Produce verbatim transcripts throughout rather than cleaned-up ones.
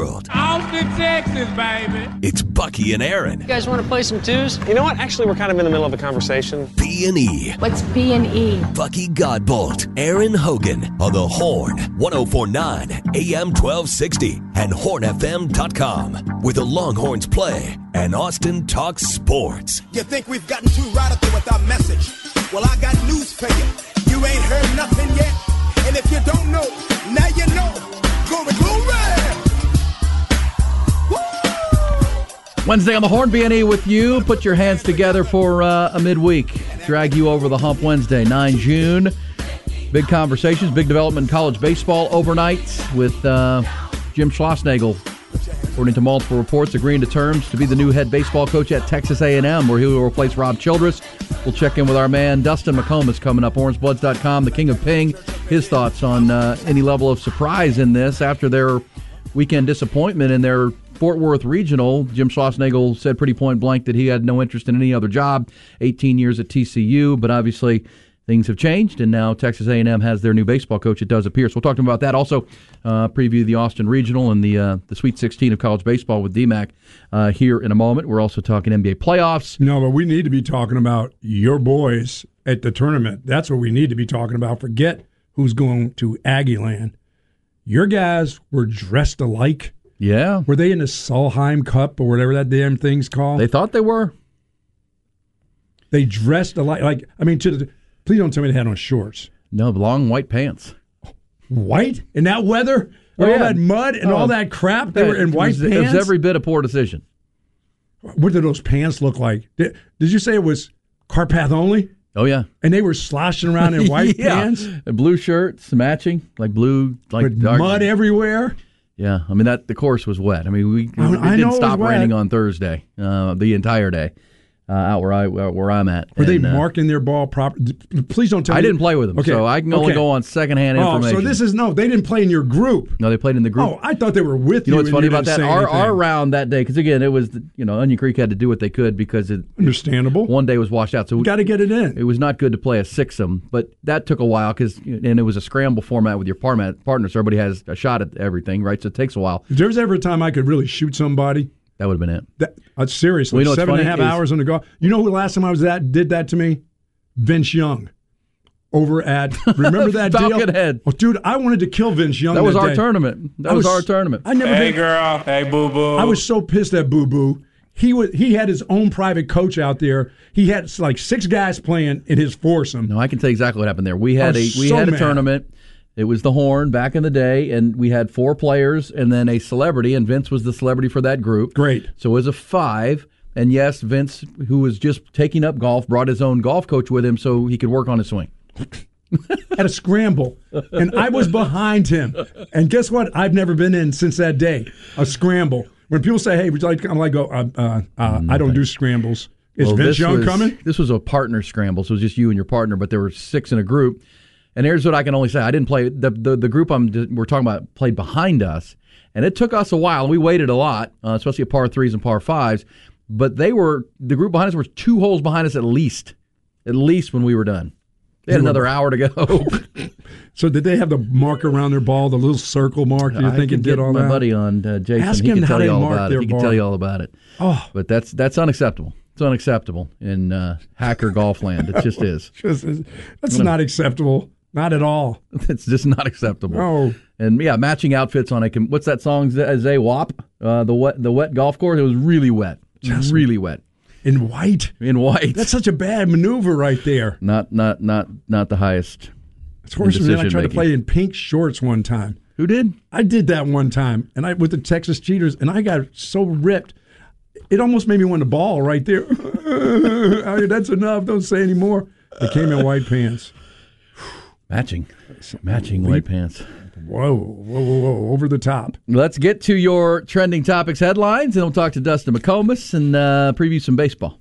world. Austin, Texas, baby. It's Bucky and Aaron. You guys want to play some twos? You know what? Actually, we're kind of in the middle of a conversation. B and E. What's B and E? Bucky Godbolt, Aaron Hogan on the Horn, one oh four point nine A M twelve sixty and horn f m dot com, where the Longhorns play and Austin talks sports. You think we've gotten too radical with our message? Well, I got news for you. You ain't heard nothing yet. And if you don't know, now you know. Glory, glory! Woo! Wednesday on the Horn, B and E with you. Put your hands together for uh, a midweek. Drag you over the hump Wednesday, the ninth of June. Big conversations, big development in college baseball overnight with uh, Jim Schlossnagle, according to multiple reports, agreeing to terms to be the new head baseball coach at Texas A and M, where he will replace Rob Childress. We'll check in with our man, Dustin McComas, coming up. orange bloods dot com, the king of ping. His thoughts on uh, any level of surprise in this after their weekend disappointment in their Fort Worth Regional. Jim Schlossnagle said pretty point blank that he had no interest in any other job. eighteen years at T C U, but obviously things have changed, and now Texas A and M has their new baseball coach, it does appear. So we'll talk to him about that. Also, uh, preview the Austin Regional and the uh, the Sweet sixteen of college baseball with D MAC uh, here in a moment. We're also talking N B A playoffs. No, but we need to be talking about your boys at the tournament. That's what we need to be talking about. Forget who's going to Aggie Land. Your guys were dressed alike. Yeah. Were they in the Solheim Cup or whatever that damn thing's called? They thought they were. They dressed alike. Like, I mean, to the... Please don't tell me they had on shorts. No, long white pants. White? In that weather? Oh, all yeah. that mud and oh, all that crap? They were in white was, pants? It was every bit a poor decision. What did those pants look like? Did, did you say it was Carpath only? Oh, yeah. And they were sloshing around in white yeah. pants? And blue shirts, matching, like blue, like With dark. mud everywhere? Yeah, I mean, that the course was wet. I mean, we, we, I, it I didn't know stop it was raining wet. on Thursday, uh, the entire day. Uh, out where I where I'm at. Were and, they uh, marking their ball proper? Please don't tell I me. didn't play with them, Okay. so I can only Okay. go on secondhand Oh, information. so this is no. They didn't play in your group. No, they played in the group. Oh, I thought they were with You you. know what's and funny you about didn't that? say Our, anything. our round that day, because again, it was, you know, Onion Creek had to do what they could because it Understandable. one day was washed out. So Got to get it in. it was not good to play a sixum, but that took a while because, and it was a scramble format with your partner, partner, so everybody has a shot at everything, right? So it takes a while. If there was ever a time I could really shoot somebody, That would have been it. that, uh, seriously, Well, you know what's seven and a funny half is- hours on the golf. You know who the last time I was that did that to me? Vince Young. Over at, remember that deal? Falcon Head. Oh, dude, I wanted to kill Vince Young. That was our day. tournament. That I was, was- our tournament. I never Hey, been, girl. Hey, boo-boo. I was so pissed at Boo Boo. He was he had his own private coach out there. He had like six guys playing in his foursome. No, I can tell you exactly what happened there. We had I a was we so had a mad. tournament. It was the Horn back in the day, and we had four players and then a celebrity, and Vince was the celebrity for that group. Great. So it was a five, and yes, Vince, who was just taking up golf, brought his own golf coach with him so he could work on his swing. At a scramble, and I was behind him. And guess what? I've never been in since that day. A scramble. When people say, "Hey, would you like?" I'm like, "Go. Uh, uh, uh, I don't do scrambles." Is Well, Vince this Young was- coming? This was a partner scramble, so it was just you and your partner, but there were six in a group. And here's what I can only say: I didn't play the the, the group I'm we're talking about played behind us, and it took us a while. We waited a lot, uh, especially at par threes and par fives. But they were the group behind us was two holes behind us at least, at least when we were done. They had You were- another hour to go. So did they have the mark around their ball, the little circle mark? Do you I think could it get did all my that? buddy on uh, Jason. Ask he him can how tell they you all mark about their it. He can ball. tell you all about it. Oh, But that's that's unacceptable. It's unacceptable in uh, hacker golf land. It just is. just, that's not acceptable. Not at all. It's just not acceptable. Oh. And yeah, matching outfits on a what's that song? Z- Zay Wap, uh, the wet the wet golf course. It was really wet, Just- really wet In white. in white. That's such a bad maneuver right there. not not not not the highest. It's worse than I tried to decision-making. play in pink shorts one time. Who did? I did that one time, and I with the Texas Cheaters, and I got so ripped, it almost made me want to ball right there. I mean, that's enough. Don't say any more. They came in white pants. Matching, matching white pants. Whoa, whoa, whoa, whoa! Over the top. Let's get to your trending topics headlines, and we'll talk to Dustin McComas and uh, preview some baseball.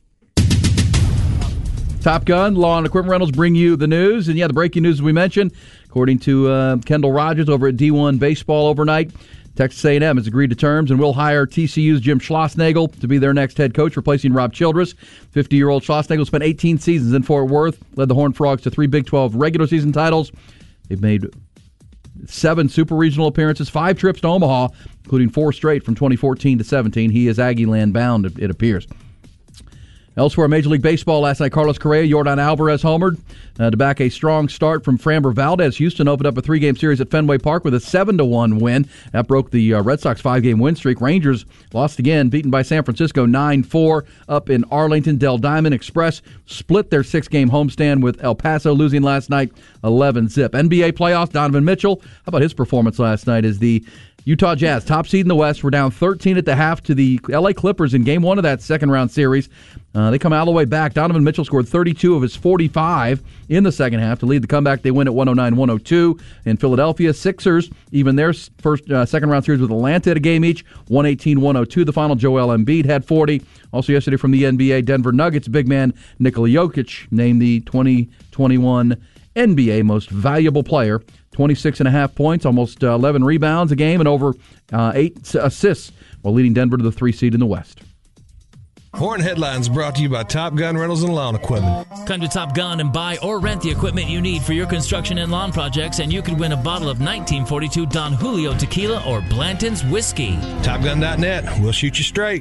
Top Gun, Law and Equipment Rentals bring you the news. And, yeah, the breaking news we mentioned, according to uh, Kendall Rogers over at D one Baseball overnight, Texas A and M has agreed to terms and will hire T C U's Jim Schlossnagle to be their next head coach, replacing Rob Childress. fifty-year-old Schlossnagle spent eighteen seasons in Fort Worth, led the Horned Frogs to three Big twelve regular season titles. They've made seven Super Regional appearances, five trips to Omaha, including four straight from twenty fourteen to seventeen. He is Aggie land bound, it appears. Elsewhere, Major League Baseball last night, Carlos Correa, Yordan Alvarez homered uh, to back a strong start from Framber Valdez. Houston opened up a three-game series at Fenway Park with a seven to one win. That broke the uh, Red Sox five-game win streak. Rangers lost again, beaten by San Francisco nine four up in Arlington. Del Diamond Express split their six-game homestand with El Paso, losing last night eleven zip. N B A playoffs, Donovan Mitchell, how about his performance last night as the Utah Jazz, top seed in the West, were down thirteen at the half to the L A Clippers in game one of that second-round series. Uh, they come all the way back. Donovan Mitchell scored thirty-two of his forty-five in the second half to lead the comeback. They win at one oh nine one oh two. In Philadelphia, Sixers, even their first uh, second-round series with Atlanta at a game each, one eighteen one oh two. The final, Joel Embiid had forty. Also yesterday from the N B A, Denver Nuggets big man Nikola Jokic named the twenty twenty-one N B A Most Valuable Player. twenty-six and a half points, almost uh, eleven rebounds a game, and over uh, eight assists while leading Denver to the three seed in the West. Horn Headlines brought to you by Top Gun Rentals and Lawn Equipment. Come to Top Gun and buy or rent the equipment you need for your construction and lawn projects, and you could win a bottle of nineteen forty-two Don Julio tequila or Blanton's whiskey. Top Gun dot net. We'll shoot you straight.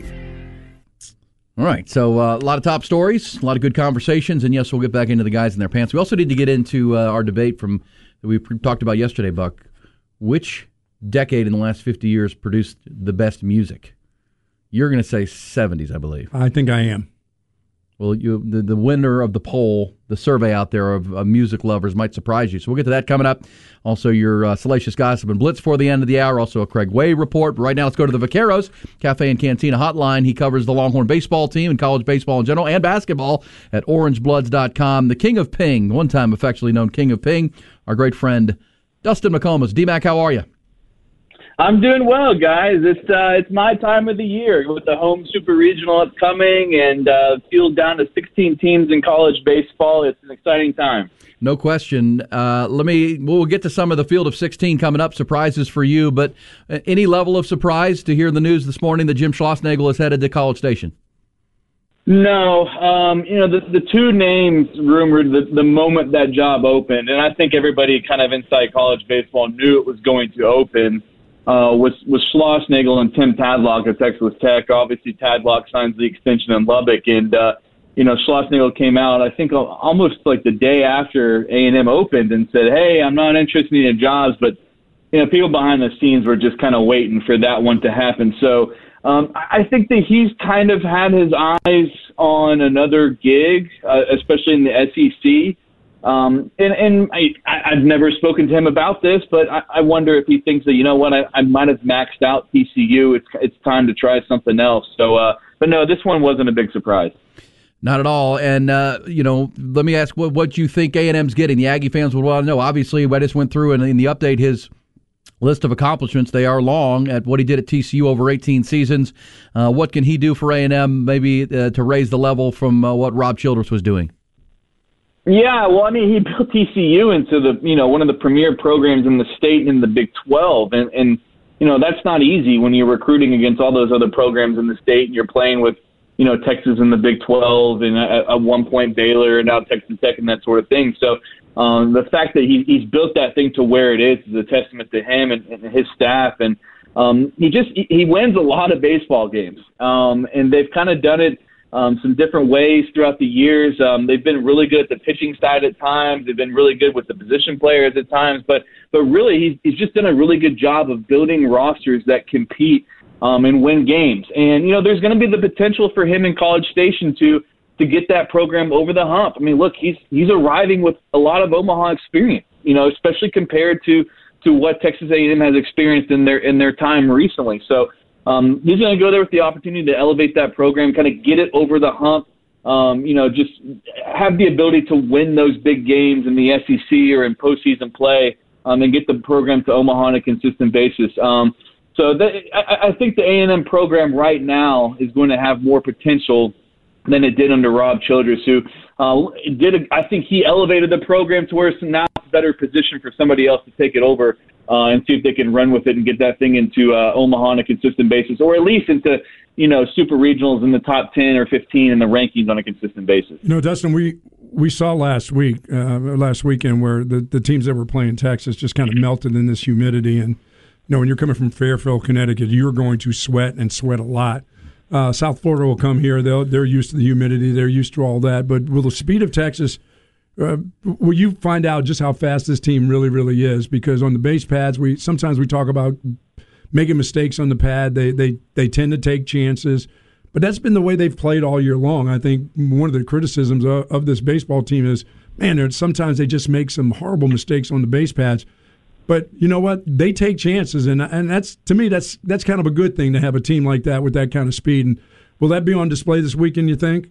All right, so uh, a lot of top stories, a lot of good conversations, and yes, we'll get back into the guys in their pants. We also need to get into uh, our debate from that we talked about yesterday, Buck. Which decade in the last fifty years produced the best music? You're going to say seventies, I believe. I think I am. Well, you, the, the winner of the poll, the survey out there of uh, music lovers might surprise you. So we'll get to that coming up. Also, your uh, Salacious Gossip and Blitz for the end of the hour. Also, a Craig Way report. But right now, let's go to the Vaqueros Cafe and Cantina hotline. He covers the Longhorn baseball team and college baseball in general and basketball at orange bloods dot com. The King of Ping, one time affectionately known King of Ping, our great friend Dustin McComas. D-Mac, how are you? I'm doing well, guys. It's uh, it's my time of the year with the home super regional upcoming and uh, field down to sixteen teams in college baseball. It's an exciting time. No question. Uh, let me. We'll get to some of the field of sixteen coming up. Surprises for you, but any level of surprise to hear the news this morning that Jim Schlossnagle is headed to College Station? No, um, you know the the two names rumored the, the moment that job opened, and I think everybody kind of inside college baseball knew it was going to open. Uh, was was Schlossnagle and Tim Tadlock at Texas Tech. Obviously, Tadlock signs the extension in Lubbock, and uh, you know Schlossnagle came out, I think, almost like the day after A and M opened, and said, "Hey, I'm not interested in jobs," but you know, people behind the scenes were just kind of waiting for that one to happen. So um, I think that he's kind of had his eyes on another gig, uh, especially in the S E C. Um, and and I, I've never spoken to him about this, but I, I wonder if he thinks that, you know what, I, I might have maxed out T C U. It's it's time to try something else. So, uh, but no, this one wasn't a big surprise. Not at all. And, uh, you know, let me ask what, what you think A and M's getting. The Aggie fans would want to know. Obviously, I just went through and in the update his list of accomplishments. They are long at what he did at T C U over eighteen seasons. Uh, what can he do for A and M maybe uh, to raise the level from uh, what Rob Childress was doing? Yeah, well, I mean, he built T C U into the, you know, one of the premier programs in the state and in the Big twelve. And, and, you know, that's not easy when you're recruiting against all those other programs in the state and you're playing with, you know, Texas in the Big twelve and at, at one point Baylor and now Texas Tech and that sort of thing. So um, the fact that he, he's built that thing to where it is is a testament to him and, and his staff. And um, he just, he wins a lot of baseball games. Um, and they've kind of done it Um, some different ways throughout the years. Um, they've been really good at the pitching side at times. They've been really good with the position players at times. But but really, he's, he's just done a really good job of building rosters that compete um, and win games. And, you know, there's going to be the potential for him in College Station to to get that program over the hump. I mean, look, he's he's arriving with a lot of Omaha experience, you know, especially compared to, to what Texas A and M has experienced in their in their time recently. So, Um, he's going to go there with the opportunity to elevate that program, kind of get it over the hump, um, you know, just have the ability to win those big games in the S E C or in postseason play, um, and get the program to Omaha on a consistent basis. Um, so that, I, I think the A and M program right now is going to have more potential than it did under Rob Childress, who uh, did. A, I think he elevated the program to where it's now a better position for somebody else to take it over. Uh, and see if they can run with it and get that thing into uh, Omaha on a consistent basis, or at least into, you know, super regionals in the top ten or fifteen in the rankings on a consistent basis. You know, Dustin, we we saw last week, uh, last weekend, where the, the teams that were playing Texas just kind of melted in this humidity. And, you know, when you're coming from Fairfield, Connecticut, you're going to sweat and sweat a lot. Uh, South Florida will come here. They'll, they're used to the humidity. They're used to all that. But will the speed of Texas, uh, will you find out just how fast this team really, really is? Because on the base pads, we sometimes we talk about making mistakes on the pad. They they they tend to take chances. But that's been the way they've played all year long. I think one of the criticisms of, of this baseball team is, man, sometimes they just make some horrible mistakes on the base pads. But you know what? They take chances, and and that's to me that's that's kind of a good thing to have a team like that with that kind of speed. And will that be on display this weekend, you think?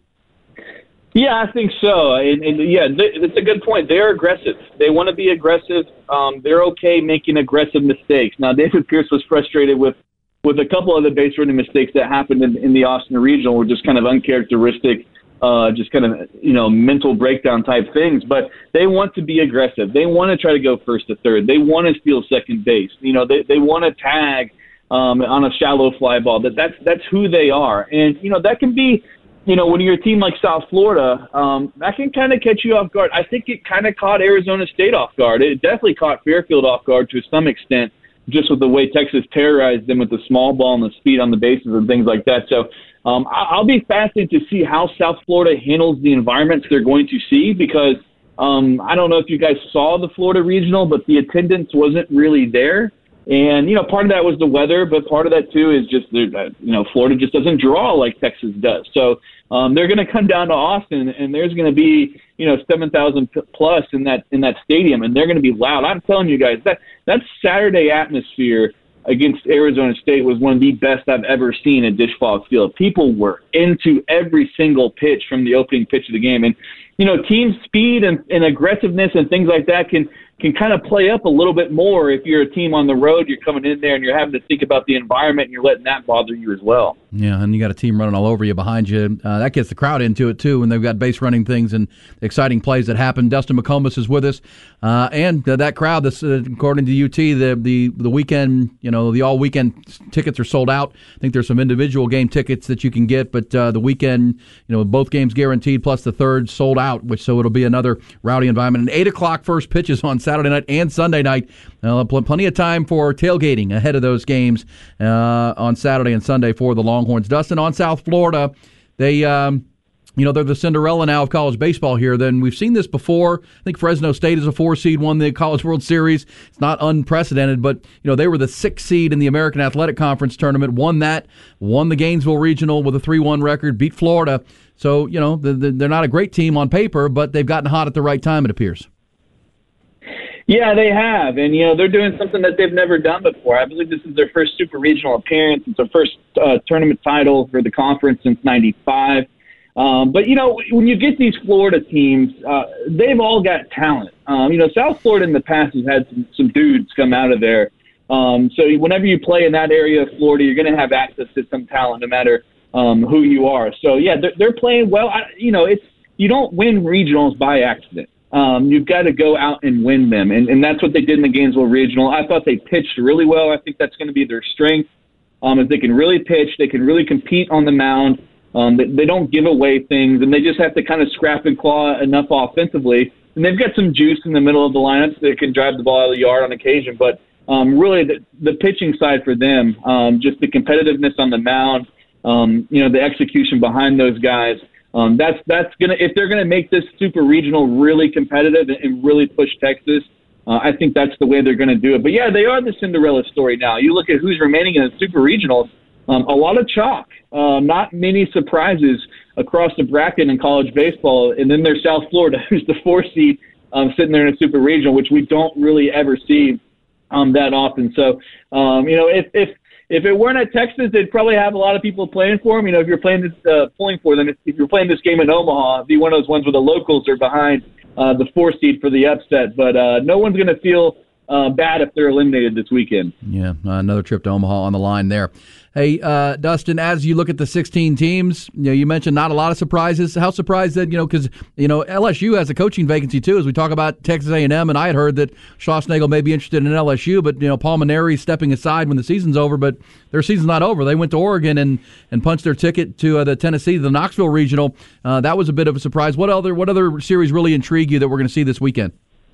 Yeah, I think so. And, and yeah, it's a good point. They're aggressive. They want to be aggressive. Um, they're okay making aggressive mistakes. Now, David Pierce was frustrated with with a couple of the base running mistakes that happened in, in the Austin Regional were just kind of uncharacteristic, uh, just kind of, you know, mental breakdown type things. But they want to be aggressive. They want to try to go first to third. They want to steal second base. You know, they, they want to tag um, on a shallow fly ball. That that's, that's who they are. And, you know, that can be, you know, when you're a team like South Florida, um, that can kind of catch you off guard. I think it kind of caught Arizona State off guard. It definitely caught Fairfield off guard to some extent, just with the way Texas terrorized them with the small ball and the speed on the bases and things like that. So um, I'll be fascinated to see how South Florida handles the environments they're going to see, because um, I don't know if you guys saw the Florida Regional, but the attendance wasn't really there. And, you know, part of that was the weather, but part of that, too, is just, you know, Florida just doesn't draw like Texas does. So um, they're going to come down to Austin, and there's going to be, you know, seven thousand plus in that in that stadium, and they're going to be loud. I'm telling you guys, that, that Saturday atmosphere against Arizona State was one of the best I've ever seen at Disch-Falk Field. People were into every single pitch from the opening pitch of the game. And, you know, team speed and, and aggressiveness and things like that can can kind of play up a little bit more if you're a team on the road, you're coming in there and you're having to think about the environment and you're letting that bother you as well. Yeah, and you got a team running all over you behind you. Uh, that gets the crowd into it, too, when they've got base running things and exciting plays that happen. Dustin McComas is with us. Uh, and uh, that crowd, that's, uh, according to U T, the, the the weekend, you know, the all-weekend tickets are sold out. I think there's some individual game tickets that you can get, but uh, the weekend, you know, both games guaranteed, plus the third sold out, which so it'll be another rowdy environment. And eight o'clock first pitches on Saturday night and Sunday night. Uh, plenty of time for tailgating ahead of those games uh, on Saturday and Sunday for the Longhorns. Dustin, on South Florida, they, um, you know, they're the Cinderella now of college baseball here. Then we've seen this before. I think Fresno State is a four seed, won the College World Series. It's not unprecedented, but you know they were the sixth seed in the American Athletic Conference tournament. Won that, won the Gainesville Regional with a three one record, beat Florida. So you know they're not a great team on paper, but they've gotten hot at the right time, it appears. Yeah, they have, and you know they're doing something that they've never done before. I believe this is their first super regional appearance. It's their first uh, tournament title for the conference since ninety-five. Um, but, you know, when you get these Florida teams, uh, they've all got talent. Um, you know, South Florida in the past has had some, some dudes come out of there. Um, so whenever you play in that area of Florida, you're going to have access to some talent no matter um, who you are. So, yeah, they're, they're playing well. I, you know, it's you don't win regionals by accident. Um, you've got to go out and win them, and, and that's what they did in the Gainesville Regional. I thought they pitched really well. I think that's going to be their strength. Um, if they can really pitch, they can really compete on the mound. Um, they, they don't give away things, and they just have to kind of scrap and claw enough offensively. And they've got some juice in the middle of the lineup that can drive the ball out of the yard on occasion. But um, really, the, the pitching side for them, um, just the competitiveness on the mound, um, you know, the execution behind those guys. Um, that's that's gonna if they're gonna make this super regional really competitive and, and really push Texas. Uh, I think that's the way they're going to do it. But yeah, they are the Cinderella story now. You look at who's remaining in the super regionals. Um, a lot of chalk, uh, not many surprises across the bracket in college baseball. And then there's South Florida, who's the four seed, um, sitting there in a super regional, which we don't really ever see um, that often. So, um, you know, if if if it weren't at Texas, they'd probably have a lot of people playing for them. You know, if you're playing this, uh, pulling for them, if, if you're playing this game in Omaha, it'd be one of those ones where the locals are behind uh, the four seed for the upset. But uh, no one's going to feel uh, bad if they're eliminated this weekend. Yeah, uh, another trip to Omaha on the line there. Hey, uh, Dustin, as you look at the sixteen teams, you know, you mentioned not a lot of surprises. How surprised that, you know, because, you know, L S U has a coaching vacancy too, as we talk about Texas A and M, and I had heard that Schlossnagle may be interested in L S U, but, you know, Paul Mainieri's stepping aside when the season's over, but their season's not over. They went to Oregon and, and punched their ticket to uh, the Tennessee, the Knoxville Regional. Uh, that was a bit of a surprise. What other, what other series really intrigue you that we're going to see this weekend?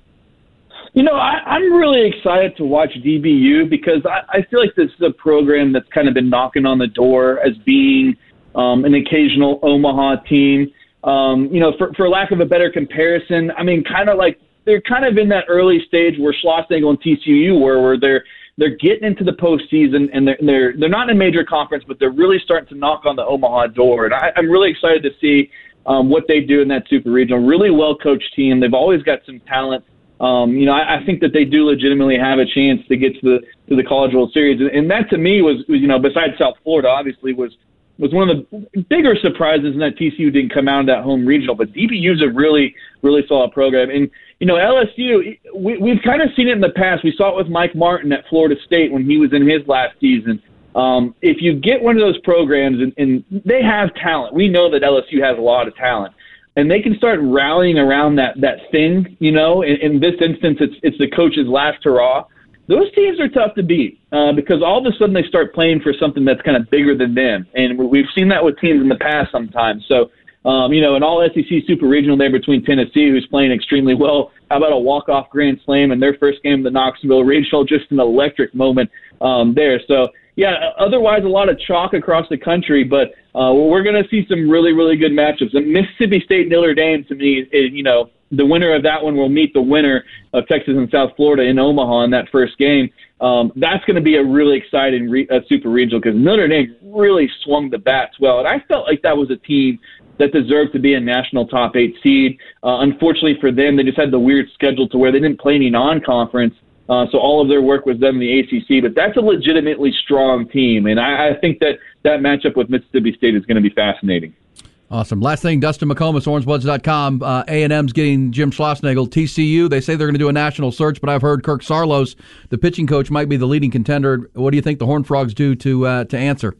You know, I, I'm really excited to watch D B U because I, I feel like this is a program that's kind of been knocking on the door as being um, an occasional Omaha team. Um, you know, for, for lack of a better comparison, I mean, kind of like they're kind of in that early stage where Schlossnagle and T C U were, where they're they're getting into the postseason and they're they're they're not in a major conference, but they're really starting to knock on the Omaha door. And I, I'm really excited to see um, what they do in that super regional. Really well coached team. They've always got some talent. Um, you know, I, I think that they do legitimately have a chance to get to the to the College World Series, and, and that to me was, was, you know, besides South Florida, obviously was was one of the bigger surprises in that T C U didn't come out of that home regional. But D B U's a really really solid program, and you know, L S U, we, we've kind of seen it in the past. We saw it with Mike Martin at Florida State when he was in his last season. Um, if you get one of those programs, and, and they have talent, we know that L S U has a lot of talent. And they can start rallying around that, that thing, you know. In, in this instance, it's it's the coach's last hurrah. Those teams are tough to beat uh, because all of a sudden they start playing for something that's kind of bigger than them. And we've seen that with teams in the past sometimes. So, um, you know, an all-S E C Super Regional there between Tennessee, who's playing extremely well. How about a walk-off grand slam in their first game of the Knoxville Regional? Just an electric moment um, there. So, yeah, otherwise a lot of chalk across the country, but uh, we're going to see some really, really good matchups. And Mississippi State Notre Dame, to me, is, you know, the winner of that one will meet the winner of Texas and South Florida in Omaha in that first game. Um, that's going to be a really exciting re- uh, super regional because Notre Dame really swung the bats well. And I felt like that was a team that deserved to be a national top eight seed. Uh, unfortunately for them, they just had the weird schedule to where they didn't play any non-conference. Uh, so all of their work was done in the A C C, but that's a legitimately strong team. And I, I think that that matchup with Mississippi State is going to be fascinating. Awesome. Last thing, Dustin McComas, orange bloods dot com. Uh, A and M's getting Jim Schlossnagle. T C U, they say they're going to do a national search, but I've heard Kirk Saarloos, the pitching coach, might be the leading contender. What do you think the Horned Frogs do to uh, to answer?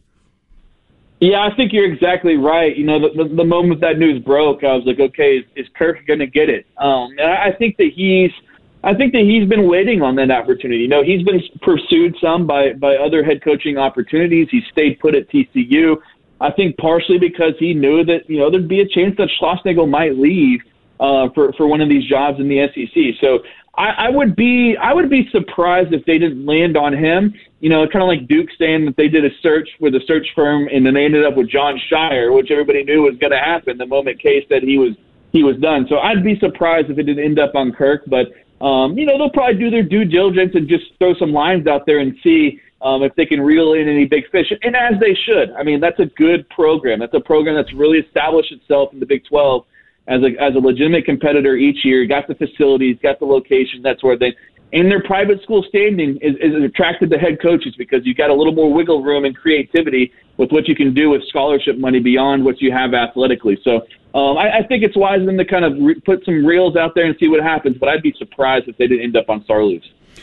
Yeah, I think you're exactly right. You know, the, the, the moment that news broke, I was like, okay, is, is Kirk going to get it? Um, and I, I think that he's I think that he's been waiting on that opportunity. You know, he's been pursued some by, by other head coaching opportunities. He stayed put at T C U. I think partially because he knew that, you know, there'd be a chance that Schlossnagle might leave uh, for, for one of these jobs in the S E C. So I, I would be I would be surprised if they didn't land on him. You know, kind of like Duke saying that they did a search with a search firm and then they ended up with John Shire, which everybody knew was going to happen the moment Case said he was he was done. So I'd be surprised if it didn't end up on Kirk, but Um, you know, they'll probably do their due diligence and just throw some lines out there and see um, if they can reel in any big fish, and as they should. I mean, that's a good program. That's a program that's really established itself in the Big twelve as a as a legitimate competitor each year. Got the facilities, got the location. That's where they, and their private school standing is, is attracted to head coaches because you got a little more wiggle room and creativity with what you can do with scholarship money beyond what you have athletically. So. Um, I, I think it's wise of them to kind of re- put some reels out there and see what happens, but I'd be surprised if they didn't end up on Saarloos.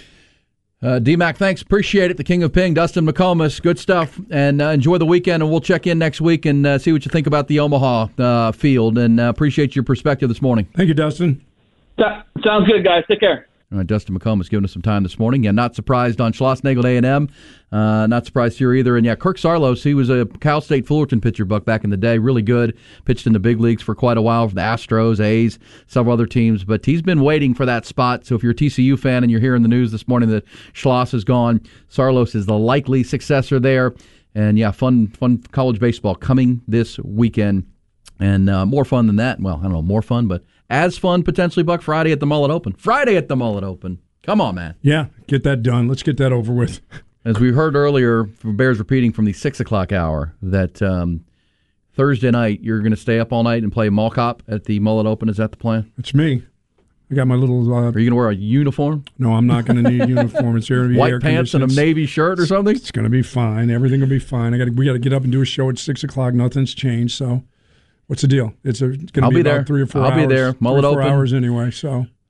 Uh, D-Mac, thanks. Appreciate it. The King of Ping, Dustin McComas. Good stuff. And uh, enjoy the weekend, and we'll check in next week and uh, see what you think about the Omaha uh, field. And uh, appreciate your perspective this morning. Thank you, Dustin. Sounds good, guys. Take care. All right, Dustin McComas giving us some time this morning. Yeah, not surprised on Schlossnagle A and M. Uh, not surprised here either. And yeah, Kirk Saarloos, he was a Cal State Fullerton pitcher, Buck, back in the day. Really good. Pitched in the big leagues for quite a while for the Astros, A's, several other teams. But he's been waiting for that spot. So if you're a T C U fan and you're hearing the news this morning that Schloss is gone, Saarloos is the likely successor there. And yeah, fun, fun college baseball coming this weekend. And uh, more fun than that. Well, I don't know, more fun, but as fun potentially, Buck, Friday at the Mullet Open. Friday at the Mullet Open. Come on, man. Yeah, get that done. Let's get that over with. As we heard earlier, from Bears repeating from the six o'clock hour, that um, Thursday night you're going to stay up all night and play Mall Cop at the Mullet Open. Is that the plan? It's me. I got my little... Uh, Are you going to wear a uniform? No, I'm not going to need a uniform. It's here to be white air pants and a navy shirt or something? It's going to be fine. Everything will be fine. I got we got to get up and do a show at six o'clock. Nothing's changed, so... What's the deal? It's, a, it's going to be, be about there. three or four I'll hours. be there. Mullet three or four Open. hours anyway, so...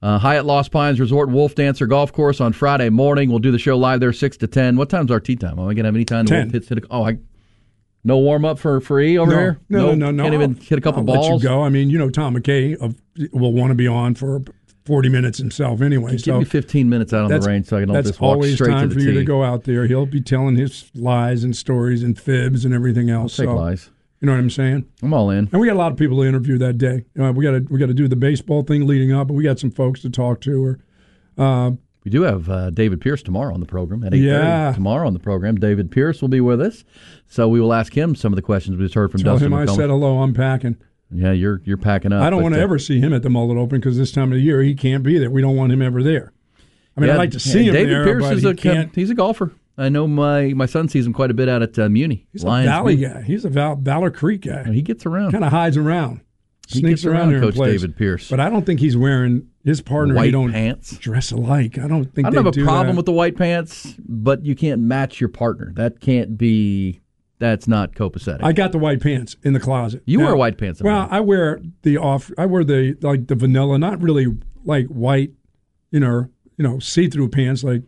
Uh, Hyatt Lost Pines Resort Wolf Dancer Golf Course on Friday morning. We'll do the show live there six to ten. What time's our tee time? Am I going to have any time? ten. To hit, hit a, oh, I, no warm-up for, for E over no, here? No, nope. no, no, no. Can't even hit a couple I'll balls? let you go. I mean, you know, Tom McKay of, will want to be on for forty minutes himself anyway. Give so me fifteen minutes out on the range so I can that's just walk always straight time to for the you tee. to go out there. He'll be telling his lies and stories and fibs and everything else. I'll take so, lies. You know what I'm saying? I'm all in. And we got a lot of people to interview that day. Uh, we got to we got to do the baseball thing leading up, but we got some folks to talk to. Or uh, we do have uh, David Pierce tomorrow on the program at eight thirty. Yeah. Tomorrow on the program, David Pierce will be with us, so we will ask him some of the questions we just heard from tell Dustin him I McComas. said hello. I'm packing. Yeah, you're you're packing up. I don't want to uh, ever see him at the Mullet Open because this time of the year he can't be there. We don't want him ever there. I mean, yeah, I'd like to see him David there, Pierce but is he a can't. he's a golfer. I know my, my son sees him quite a bit out at uh, Muni. He's Lions a Valley Muni. guy. He's a Val- Valor Creek guy. He gets around. Kind of hides around. He Sneaks gets around, around there Coach and plays. David Pierce. But I don't think he's wearing his partner. White he don't pants. dress alike. I don't think I they don't have a do problem that. with the white pants, but you can't match your partner. That can't be. That's not copacetic. I got the white pants in the closet. You Now, wear white pants. Well, I wear the off. I wear the like the vanilla, not really like white, you know, you know, see-through pants like,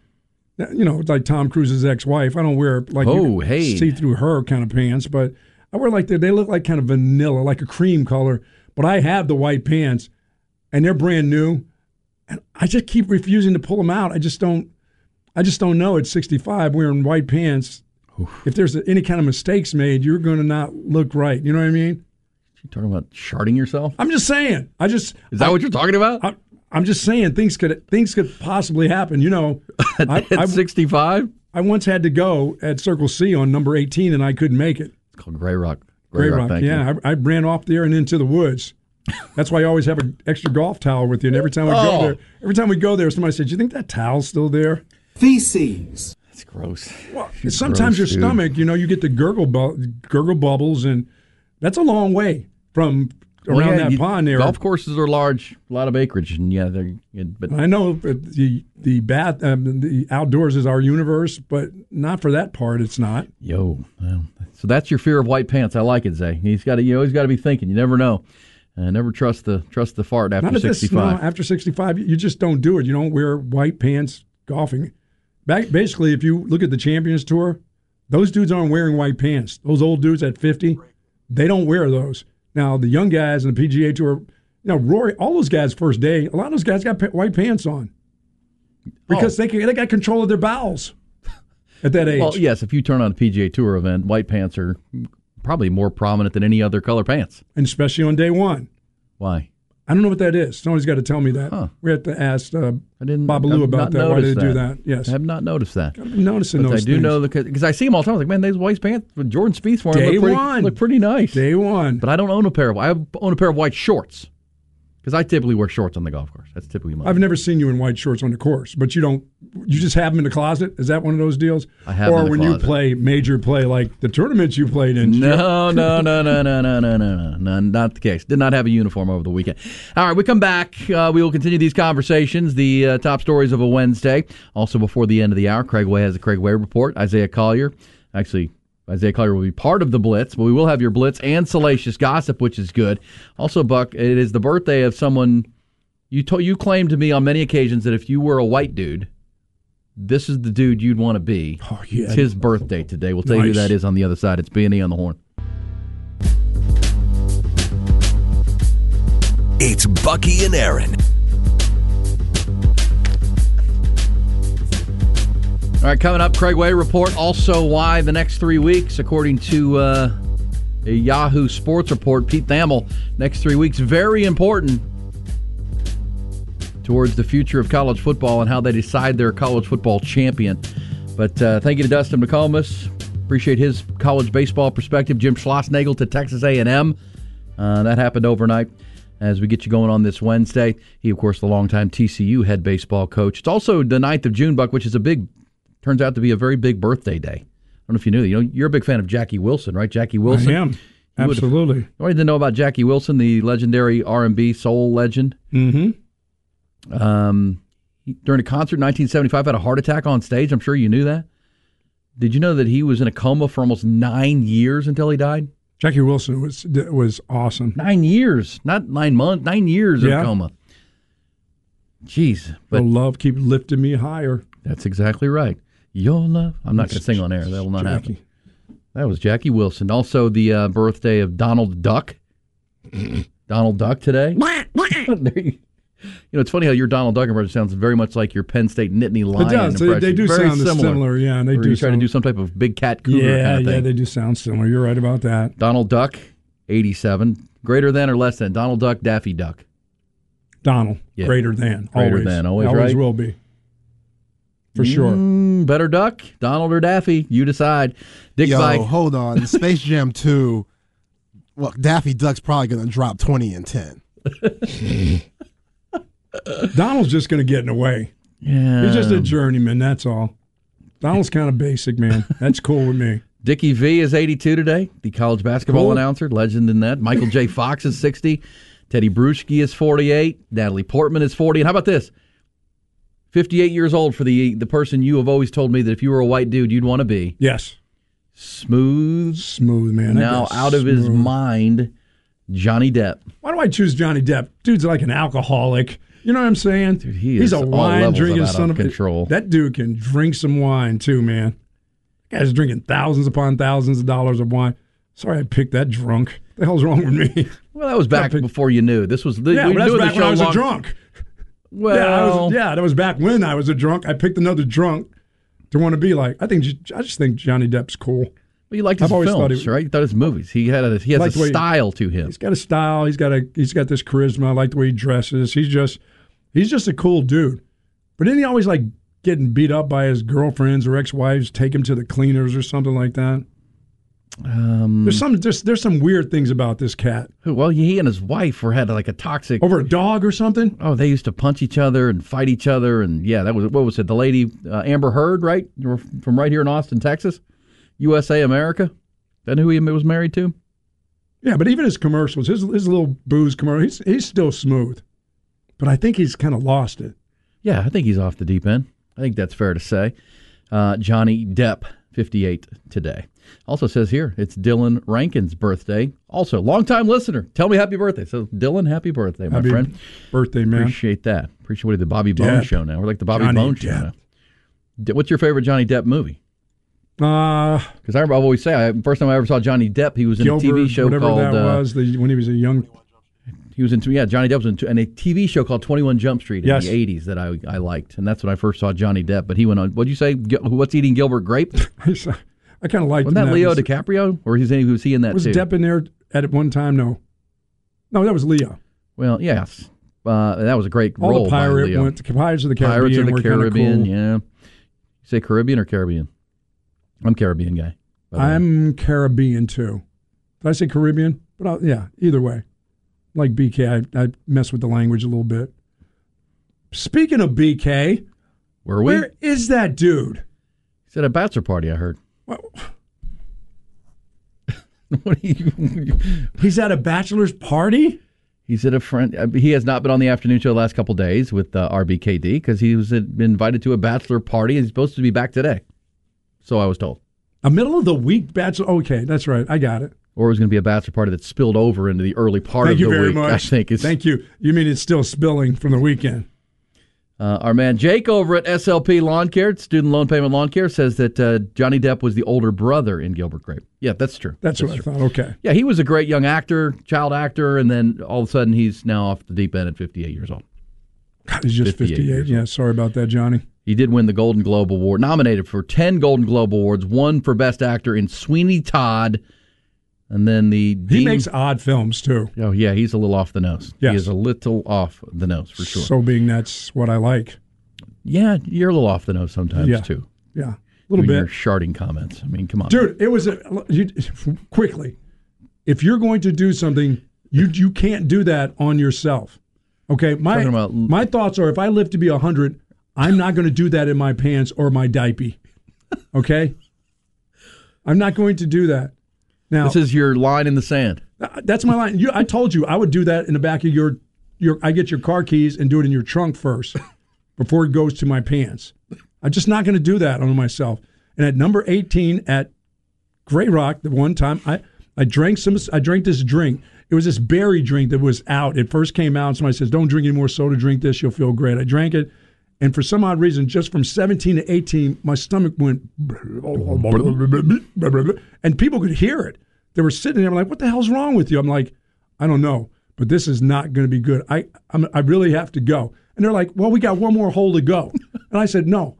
you know, like Tom Cruise's ex-wife. I don't wear like Oh, hey. see-through her kind of pants, but I wear like they they look like kind of vanilla, like a cream color. But I have the white pants, and they're brand new, and I just keep refusing to pull them out. I just don't. I just don't know. At sixty-five, wearing white pants. If there's any kind of mistakes made, you're going to not look right. You know what I mean? You talking about sharding yourself? I'm just saying. I just Is that I, what you're talking about? I, I'm just saying things could things could possibly happen. You know, I, At I, sixty-five? I once had to go at Circle C on number eighteen, and I couldn't make it. It's called Gray Rock. Grey Rock, thank yeah. you. I, I ran off there and into the woods. That's why I always have an extra golf towel with you. And every time we Oh. go there, every time we go there, somebody said, "Do you think that towel's still there?" Feces. That's gross. Well, You're sometimes gross, your dude. stomach, you know, you get the gurgle bu- gurgle bubbles, and that's a long way from Well, around yeah, that you- pond there. Golf courses are large, a lot of acreage, and yeah, they're. But I know that the the bath um, the outdoors is our universe, but not for that part. It's not. yo, well, so that's your fear of white pants. I like it, Zay. He's got to. You always got to be thinking. You never know. Uh, never trust the trust the fart after Not at this, no, sixty-five. after sixty-five, you just don't do it. You don't wear white pants golfing. Back, basically, if you look at the Champions Tour, those dudes aren't wearing white pants. Those old dudes at fifty, they don't wear those. Now, the young guys in the P G A Tour, you know, Rory, all those guys first day, a lot of those guys got pa- white pants on because Oh. they can, they got control of their bowels at that age. Well, yes, if you turn on a P G A Tour event, white pants are probably more prominent than any other color pants. And especially on day one. Why? I don't know what that is. Somebody's got to tell me that. Huh. We have to ask uh, I didn't. Babalu I've about not that. Why did noticed they do that? Yes. I have not noticed that. I'm noticing But those I do things. know because I see them all the time. I was like, man, those white pants with Jordan Spieth wearing Day look pretty, one. look pretty nice. Day one. But I don't own a pair of. I own a pair of white shorts because I typically wear shorts on the golf course. That's typically my. I've never seen you in white shorts on the course, but you don't. You just have them in the closet. Is that one of those deals? I have them Or in the when closet. you play major play like the tournaments you played in. No, no, no, no, no, no, no, no, no, no, not the case. Did not have a uniform over the weekend. All right, we come back. Uh, we will continue these conversations, the uh, top stories of a Wednesday. Also, before the end of the hour, Craig Way has a Craig Way report. Isaiah Collier, actually, Isaiah Collier will be part of the Blitz, but we will have your Blitz and salacious gossip, which is good. Also, Buck, it is the birthday of someone you told you claimed to me on many occasions that if you were a white dude, this is the dude you'd want to be. Oh, yeah. It's his birthday today. We'll tell you who Nice. that is on the other side. It's B and E on the horn. It's Bucky and Aaron. All right, coming up, Craig Way report. Also, why the next three weeks, according to uh, a Yahoo Sports report, Pete Thamel, next three weeks, very important towards the future of college football and how they decide their college football champion. But uh, thank you to Dustin McComas. Appreciate his college baseball perspective. Jim Schlossnagel to Texas A and M. Uh, that happened overnight as we get you going on this Wednesday. He, of course, the longtime T C U head baseball coach. It's also the ninth of June, Buck, which is a big, turns out to be a very big birthday day. I don't know if you knew that. You know, you're a big fan of Jackie Wilson, right? Jackie Wilson. I am. You would've- Absolutely. You wanted to know about Jackie Wilson, the legendary R and B soul legend. Mm-hmm. Um, he, during a concert in nineteen seventy-five, had a heart attack on stage. I'm sure you knew that. Did you know that he was in a coma for almost nine years until he died? Jackie Wilson was was awesome. Nine years, not nine months, nine years Yeah. of coma. Jeez. But Your love keep lifting me higher. That's exactly right. Your love. I'm not going to sing on air. That will not Jackie. happen. That was Jackie Wilson. Also, the uh, birthday of Donald Duck. Donald Duck today. There you, you know, it's funny how your Donald Duck impression sounds very much like your Penn State Nittany Lion It does. They, impression. they do very sound similar. similar. Yeah, and they Where do. you try to sound- do some type of big cat cougar Yeah, kind of yeah, thing. they do sound similar. You're right about that. Donald Duck, eighty-seven. Greater than or less than? Donald Duck, Daffy Duck. Donald, Yeah. greater than. Greater always. than, always always right? will be. For sure. Mm, better Duck, Donald or Daffy? You decide. Dick Yo, Bike. hold on. Space Jam two, well, Daffy Duck's probably going to drop twenty and ten. Donald's just going to get in the way. Yeah. He's just a journeyman, that's all. Donald's kind of basic, man. That's cool with me. Dickie V is eighty-two today, the college basketball Cool. announcer, legend in that. Michael J. Fox is sixty. Teddy Bruschi is forty-eight. Natalie Portman is forty. And how about this? fifty-eight years old for the the person you have always told me that if you were a white dude, you'd want to be. Yes. Smooth. Smooth, man. That Now guy's out of his smooth. mind, Johnny Depp. Why do I choose Johnny Depp? Dude's like an alcoholic. You know what I'm saying? Dude, he He's is a all wine levels drinking of out son of of a- control. That dude can drink some wine too, man. That guy's drinking thousands upon thousands of dollars of wine. Sorry I picked that drunk. The hell's wrong with me? Well, that was back before you knew. This was the, Yeah, we but that's knew the back when show I was long- a drunk. Well, yeah, I was, yeah, that was back when I was a drunk. I picked another drunk to want to be like. I think I just think Johnny Depp's cool. Well, you liked his I've always films, thought he- right? You thought his movies. He had a, he has Liked a the way- style to him. He's got a style. He's got a he's got this charisma. I like the way he dresses. He's just he's just a cool dude. But then he always like getting beat up by his girlfriends or ex-wives, take him to the cleaners or something like that. Um, There's some there's, there's some weird things about this cat. well, he and his wife were had like a toxic. Over a dog or something? Oh, they used to punch each other and fight each other, and yeah, that was what was it? The lady uh, Amber Heard, right, from right here in Austin, Texas, U S A America. That who he was married to? Yeah, but even his commercials, his his little booze commercial, he's he's still smooth. But I think he's kind of lost it. Yeah, I think he's off the deep end. I think that's fair to say. Uh, Johnny Depp, fifty-eight today. Also says here, it's Dylan Rankin's birthday. Also, longtime listener. Tell me happy birthday. So, Dylan, happy birthday, my Happy friend. birthday, man. Appreciate that. Appreciate what the Bobby Bone Depp. show now. We're like the Bobby Johnny Bone show Depp. now. D- What's your favorite Johnny Depp movie? Uh, Because I, I always say, I, first time I ever saw Johnny Depp, he was in Gilbert, a T V show whatever called. that uh, was, the, when he was a young. He was in, yeah, Johnny Depp was in, in a T V show called twenty-one Jump Street in Yes. the eighties that I I liked, and that's when I first saw Johnny Depp. But he went on. What'd you say? Gil- What's eating Gilbert Grape? I kind of liked Wasn't that him. Leo Was- DiCaprio, or was he, was he in that Was too? Depp in there at one time? No. No, that was Leo. Well, yes, uh, that was a great All role the by pirate Leo. went to Pirates of the Caribbean. Pirates of the were kinda Caribbean, cool. yeah. You say Caribbean or Caribbean? I'm Caribbean guy. by the way. I'm Caribbean too. Did I say Caribbean? But I'll, yeah, either way. Like B K, I, I mess with the language a little bit. Speaking of B K, Were we? where is that dude? He's at a bachelor party, I heard. What are you? He's at a bachelor's party? He's at a friend. uh, He has not been on the afternoon show the last couple days with uh, R B K D because he was uh, invited to a bachelor party and he's supposed to be back today. So I was told. A middle of the week bachelor? Okay, that's right. I got it. Or it was going to be a bachelor party that spilled over into the early part Thank of you the very week. much. I think it's, Thank you. You mean it's still spilling from the weekend? Uh, our man Jake over at S L P Lawn Care, Student Loan Payment Lawn Care, says that uh, Johnny Depp was the older brother in Gilbert Grape. Yeah, that's true. That's, that's what true. I thought. Okay. Yeah, he was a great young actor, child actor, and then all of a sudden he's now off the deep end at fifty-eight years old. God, he's just fifty-eight fifty-eight. years Yeah, sorry about that, Johnny. He did win the Golden Globe Award, nominated for ten Golden Globe Awards, one for Best Actor in Sweeney Todd, and then the He Dean- makes odd films, too. Oh, yeah, he's a little off the nose. Yes. He is a little off the nose, for sure. So being that's what I like. Yeah, you're a little off the nose sometimes, Yeah. too. Yeah, a little Doing Your bit. sharding comments. I mean, come on. Dude, it was a you, quickly. If you're going to do something, you you can't do that on yourself. Okay, my Talking about- my thoughts are: if I live to be a hundred, I'm not going to do that in my pants or my diaper. Okay, I'm not going to do that. Now, This is your line in the sand. that's my line. You, I told you I would do that in the back of your your. I get your car keys and do it in your trunk first before it goes to my pants. I'm just not going to do that on myself. And at number eighteen at Grey Rock, the one time I I drank some. I drank this drink. It was this berry drink that was out. It first came out. Somebody says, "Don't drink any more soda. Drink this. You'll feel great." I drank it, and for some odd reason, just from seventeen to eighteen, my stomach went, and people could hear it. They were sitting there like, "What the hell's wrong with you?" I'm like, "I don't know, but this is not going to be good. I I'm, I really have to go." And they're like, "Well, we got one more hole to go." And I said, "No,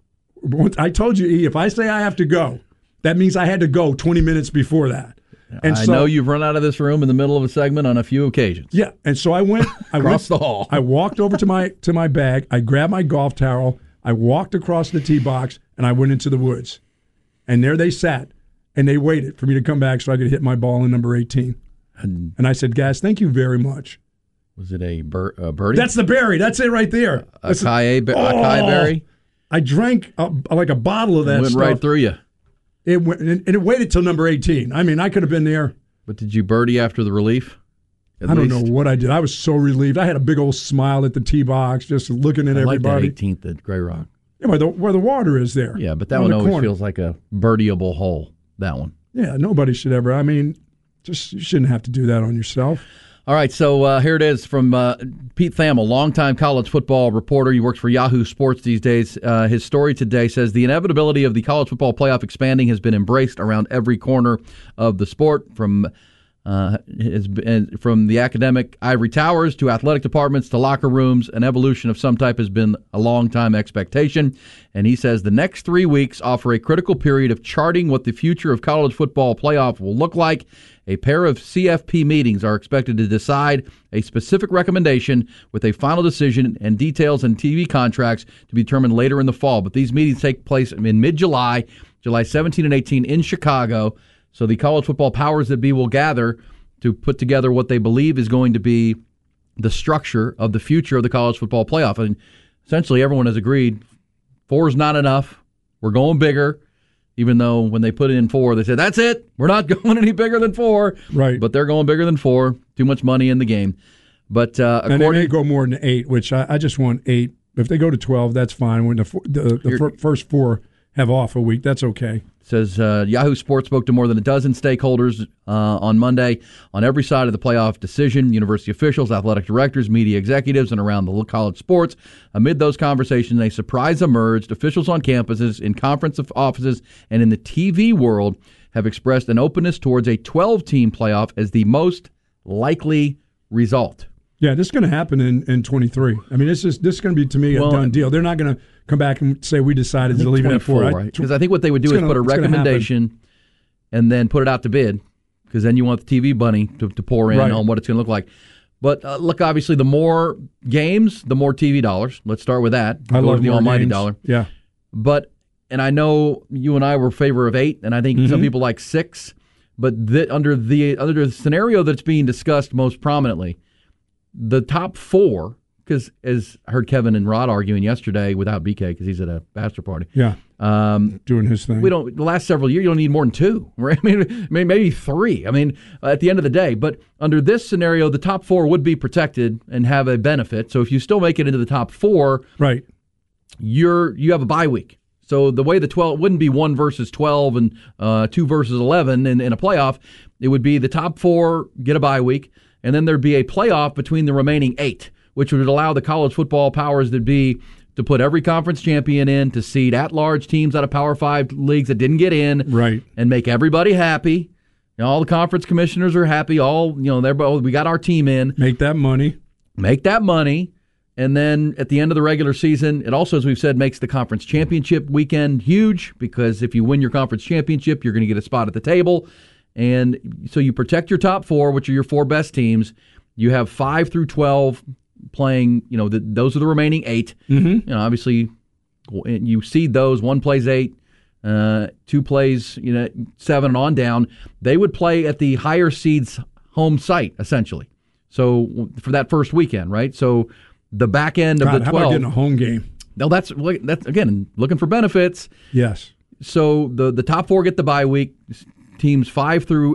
I told you, E, if I say I have to go, that means I had to go twenty minutes before that." And I so, know you've run out of this room in the middle of a segment on a few occasions. Yeah, and so I went I across went, the hall. I walked over to my to my bag. I grabbed my golf towel. I walked across the tee box, and I went into the woods. And there they sat, and they waited for me to come back so I could hit my ball in number eighteen. And, and I said, "Guys, thank you very much." Was it a, bir- a birdie? That's the berry. That's it right there. A acai, be- oh, acai berry? I drank a, like a bottle of that it went stuff. right through you. It went, and it waited till number eighteen. I mean, I could have been there. But did you birdie after the relief? At I don't least? know what I did. I was so relieved. I had a big old smile at the tee box, just looking at I everybody. I like that eighteenth at Grey Rock. Yeah, where the, where the water is there. Yeah, but that one always corner. feels like a birdieable hole, that one. Yeah, nobody should ever. I mean, just you shouldn't have to do that on yourself. All right, so uh, here it is from uh, Pete Thamel, longtime college football reporter. He works for Yahoo Sports these days. Uh, his story today says the inevitability of the college football playoff expanding has been embraced around every corner of the sport, from uh, his, from the academic ivory towers to athletic departments to locker rooms. An evolution of some type has been a long-time expectation. And he says the next three weeks offer a critical period of charting what the future of college football playoff will look like. A pair of C F P meetings are expected to decide a specific recommendation with a final decision and details and T V contracts to be determined later in the fall. But these meetings take place in mid-July, July seventeenth and eighteenth in Chicago. So the college football powers that be will gather to put together what they believe is going to be the structure of the future of the college football playoff. And essentially everyone has agreed four is not enough. We're going bigger. Even though when they put in four, they said, that's it. We're not going any bigger than four. Right. But they're going bigger than four. Too much money in the game. But uh, and they may go more than eight, which I, I just want eight. If they go to twelve, that's fine. When the the, the fir- first four have off a week, that's okay. Says uh, Yahoo Sports spoke to more than a dozen stakeholders uh, on Monday on every side of the playoff decision, university officials, athletic directors, media executives, and around the college sports. Amid those conversations, a surprise emerged. Officials on campuses, in conference offices, and in the T V world have expressed an openness towards a twelve-team playoff as the most likely result. Yeah, this is going to happen in, in twenty-three. I mean, this is this is going to be, to me, a well, done deal. They're not going to come back and say we decided to leave it at four. Because I, I think what they would do is gonna, put a recommendation and then put it out to bid, because then you want the T V bunny to, to pour in right. on what it's going to look like. But uh, look, obviously, the more games, the more T V dollars. Let's start with that. I Go love to the more almighty games. dollar. Yeah. But, and I know you and I were in favor of eight, and I think mm-hmm. some people like six. But th- under the under the scenario that's being discussed most prominently, the top four, because as I heard Kevin and Rod arguing yesterday without B K because he's at a bachelor party. Yeah, um, doing his thing. We don't. The last several years, you don't need more than two, right? I mean, maybe three. I mean, at the end of the day. But under this scenario, the top four would be protected and have a benefit. So if you still make it into the top four, right, you're you have a bye week. So the way the twelve wouldn't be one versus twelve and uh, two versus eleven in, in a playoff. It would be the top four get a bye week. And then there'd be a playoff between the remaining eight, which would allow the college football powers that be to put every conference champion in, to seed at-large teams out of Power Five leagues that didn't get in, right, and make everybody happy. You know, all the conference commissioners are happy. All you know, they're we got our team in. Make that money. Make that money. And then at the end of the regular season, it also, as we've said, makes the conference championship weekend huge, because if you win your conference championship, you're going to get a spot at the table. And so you protect your top four, which are your four best teams. You have five through twelve playing, you know, the, those are the remaining eight. Mm-hmm. You know, obviously, you seed those. One plays eight, uh, two plays, you know, seven and on down. They would play at the higher seed's home site, essentially. So for that first weekend, right? So the back end of God, the how twelve. How about getting a home game? No, that's, that's again, looking for benefits. Yes. So the, the top four get the bye week. Teams five through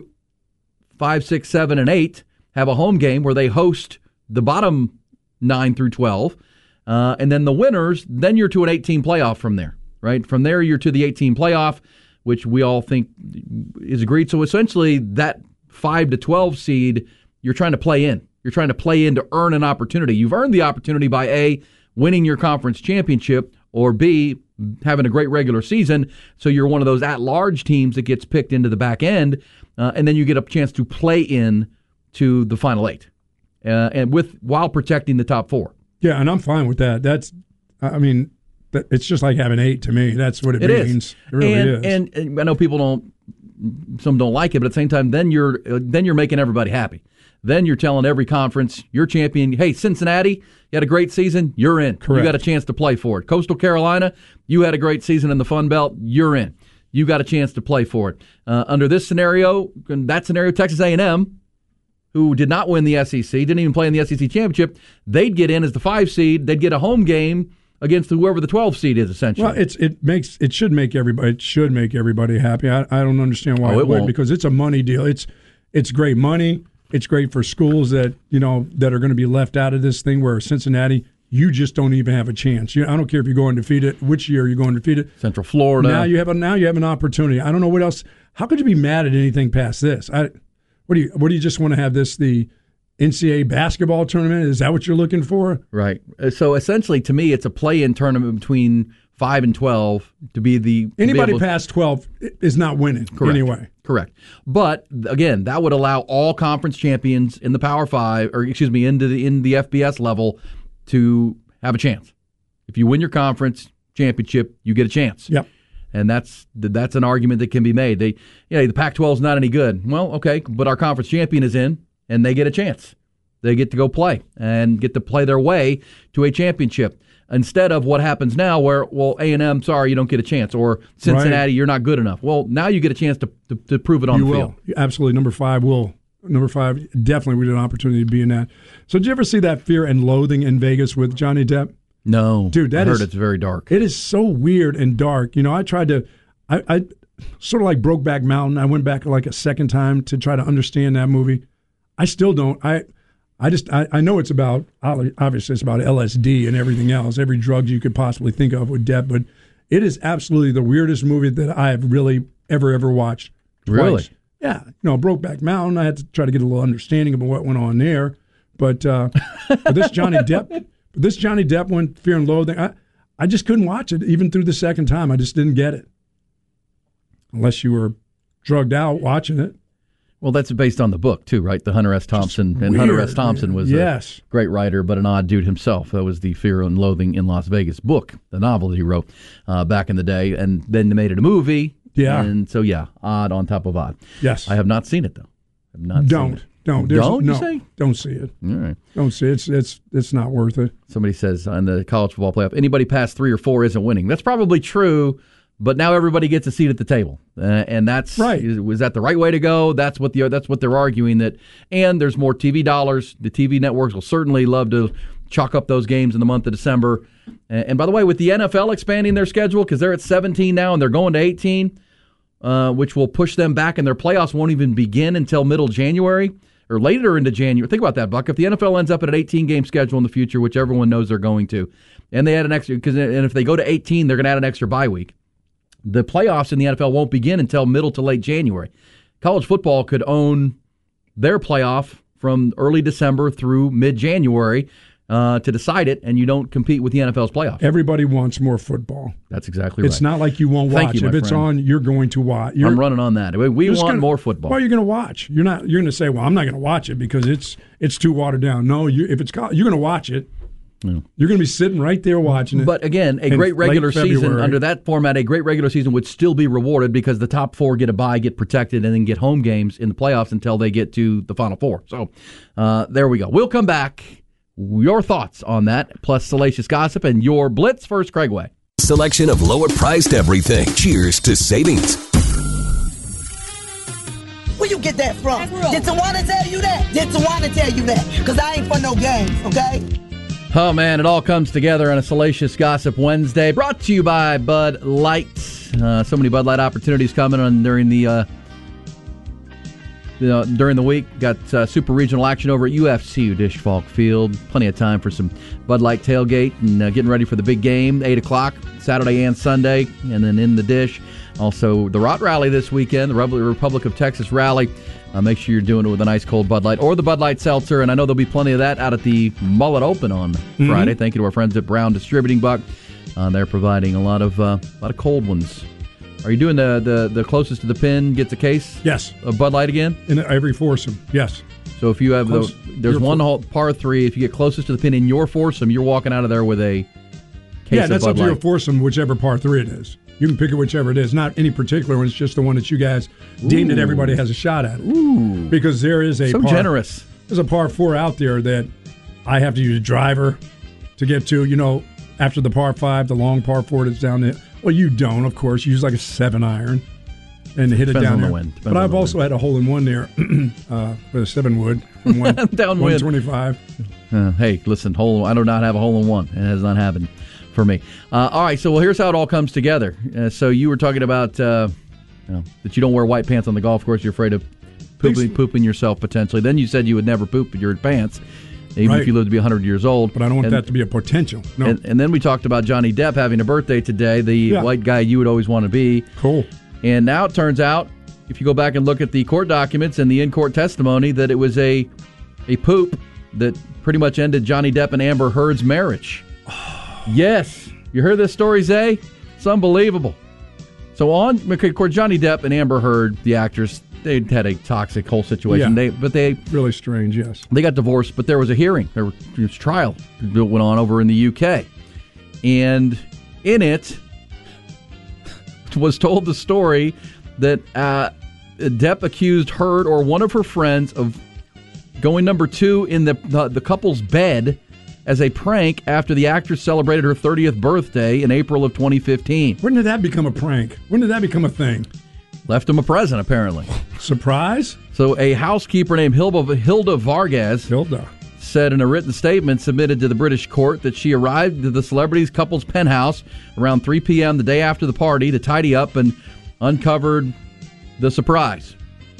five, six, seven, and eight have a home game where they host the bottom nine through twelve, uh, and then the winners. Then you're to an eighteen playoff from there, right? From there, you're to the eighteen playoff, which we all think is agreed. So essentially, that five to twelve seed, you're trying to play in. You're trying to play in to earn an opportunity. You've earned the opportunity by A, winning your conference championship, or B, having a great regular season, so you're one of those at-large teams that gets picked into the back end, uh, and then you get a chance to play in to the Final Eight, uh, and with while protecting the top four. Yeah, and I'm fine with that. That's, I mean, it's just like having eight to me. That's what it, it means. Is. It really and, is. And, and I know people don't, some don't like it, but at the same time, then you're then you're making everybody happy. Then you're telling every conference, you're champion. Hey, Cincinnati, you had a great season, you're in. Correct. You got a chance to play for it. Coastal Carolina, you had a great season in the Fun Belt, you're in. You got a chance to play for it. Uh, under this scenario, that scenario, Texas A and M, who did not win the S E C, didn't even play in the S E C championship, they'd get in as the five seed. They'd get a home game against whoever the twelve seed is, essentially. Well, it's it makes it should make everybody it should make everybody happy. I, I don't understand why oh, it, it would, won't. because it's a money deal. It's it's great money. It's great for schools that you know that are going to be left out of this thing. Where Cincinnati, you just don't even have a chance. You, I don't care if you're going undefeated. Which year you're going undefeated? Central Florida. Now you have a now you have an opportunity. I don't know what else. How could you be mad at anything past this? I, what do you what do you just want to have this the N C double A basketball tournament? Is that what you're looking for? Right. So essentially, to me, it's a play-in tournament between five and twelve to be the to anybody be able, past twelve is not winning. Correct. Anyway. Correct. But again, that would allow all conference champions in the Power Five, or excuse me, into the in the F B S level, to have a chance. If you win your conference championship, you get a chance. Yep. And that's that's an argument that can be made. They, yeah, the Pac twelve is not any good. Well, okay, but our conference champion is in, and they get a chance. They get to go play and get to play their way to a championship. Instead of what happens now where, well, A and M, sorry, you don't get a chance, or Cincinnati, right. You're not good enough. Well, now you get a chance to to, to prove it on you the will. field. You absolutely. Number five will. Number five definitely would have an opportunity to be in that. So did you ever see that Fear and Loathing in Vegas with Johnny Depp? No. Dude, that I heard is, it's very dark. It is so weird and dark. You know, I tried to, I, I sort of like Brokeback Mountain. I went back like a second time to try to understand that movie. I still don't. I I just, I, I know it's about, obviously it's about L S D and everything else, every drug you could possibly think of with Depp, but it is absolutely the weirdest movie that I have really ever, ever watched. Twice. Really? Yeah. You know, Brokeback Mountain, I had to try to get a little understanding of what went on there. But, uh, but this Johnny Depp, this Johnny Depp one, Fear and Loathing, I, I just couldn't watch it even through the second time. I just didn't get it. Unless you were drugged out watching it. Well, that's based on the book, too, right? The Hunter S. Thompson. Just and weird, Hunter S. Thompson was yes. a great writer, but an odd dude himself. That was the Fear and Loathing in Las Vegas book, the novel that he wrote uh, back in the day. And then they made it a movie. Yeah. And so, yeah, odd on top of odd. Yes. I have not seen it, though. I've not don't. Seen it. Don't. There's, don't, no, you say? Don't see it. All right. Don't see it. It's, it's, it's not worth it. Somebody says in the college football playoff, anybody past three or four isn't winning. That's probably true. But now everybody gets a seat at the table, uh, and that's right. Is, was that the right way to go? That's what the that's what they're arguing. That and there's more T V dollars. The T V networks will certainly love to chalk up those games in the month of December. And, and by the way, with the N F L expanding their schedule because they're at seventeen now and they're going to eighteen, uh, which will push them back, and their playoffs won't even begin until middle January or later into January. Think about that, Buck. If the N F L ends up at an eighteen game schedule in the future, which everyone knows they're going to, and they add an extra because and if they go to eighteen, they're going to add an extra bye week. The playoffs in the N F L won't begin until middle to late January. College football could own their playoff from early December through mid-January uh, to decide it, and you don't compete with the N F L's playoffs. Everybody wants more football. That's exactly right. It's not like you won't Thank watch. you, if it's friend. on, you're going to watch. You're, I'm running on that. We, we want gonna, more football. Well, you're going to watch. You're not. You're going to say, "Well, I'm not going to watch it because it's it's too watered down." No, you, if it's you're going to watch it. Yeah. You're going to be sitting right there watching it. But again, a great regular season under that format, a great regular season would still be rewarded because the top four get a bye, get protected, and then get home games in the playoffs until they get to the Final Four. So uh, there we go. We'll come back. Your thoughts on that, plus salacious gossip and your Blitz first, Craig Way. Selection of lower priced everything. Cheers to savings. Where you get that from? Did Tawana tell you that? Did Tawana tell you that? Because I ain't for no games, okay? Oh, man, it all comes together on a Salacious Gossip Wednesday, brought to you by Bud Light. Uh, so many Bud Light opportunities coming on during the uh, you know, during the week. Got uh, super regional action over at U F C Dish Falk Field. Plenty of time for some Bud Light tailgate and uh, getting ready for the big game, eight o'clock, Saturday and Sunday, and then in the Dish. Also, the Rot Rally this weekend, the Republic of Texas Rally. Uh, make sure you're doing it with a nice cold Bud Light or the Bud Light Seltzer. And I know there'll be plenty of that out at the Mullet Open on mm-hmm. Friday. Thank you to our friends at Brown Distributing, Buck. Uh, they're providing a lot of uh, a lot of cold ones. Are you doing the, the, the closest to the pin gets a case? Yes. Of Bud Light again? In every foursome, yes. So if you have Close, the, there's one whole par three. If you get closest to the pin in your foursome, you're walking out of there with a case yeah, of that's Bud up to Light. your foursome, whichever par three it is. You can pick it whichever it is. Not any particular one. It's just the one that you guys Ooh. deem that everybody has a shot at. Ooh. Because there is a so par, generous. There's a par four out there that I have to use a driver to get to. You know, after the par five, the long par four that's down there. Well, you don't, of course. You use like a seven iron and hit Depends it down on there. The wind. Depends but on I've the also wind. had a hole in one there uh, with a seven wood from one, Downwind. one twenty-five. Uh, hey, listen, hole. I do not have a hole in one. It has not happened for me. Uh, all right, so well, here's how it all comes together. Uh, so you were talking about uh, you know, that you don't wear white pants on the golf course. You're afraid of pooping, pooping yourself potentially. Then you said you would never poop in your pants, even Right. if you live to be one hundred years old. But I don't want and, that to be a potential. No. And, and then we talked about Johnny Depp having a birthday today, the Yeah. white guy you would always want to be. Cool. And now it turns out, if you go back and look at the court documents and the in-court testimony, that it was a a poop that pretty much ended Johnny Depp and Amber Heard's marriage. Yes. You heard this story, Zay? It's unbelievable. So on, of course, Johnny Depp and Amber Heard, the actress, they had a toxic whole situation. Yeah. They, but they really strange, yes. They got divorced, but there was a hearing. There was a trial that went on over in the U K. And in it was told the story that uh, Depp accused Heard or one of her friends of going number two in the, the the couple's bed as a prank after the actress celebrated her thirtieth birthday in April of twenty fifteen. When did that become a prank? When did that become a thing? Left him a present, apparently. Surprise? So a housekeeper named Hilda, Hilda Vargas Hilda. said in a written statement submitted to the British court that she arrived at the celebrity's couple's penthouse around three p.m. the day after the party to tidy up and uncovered the surprise,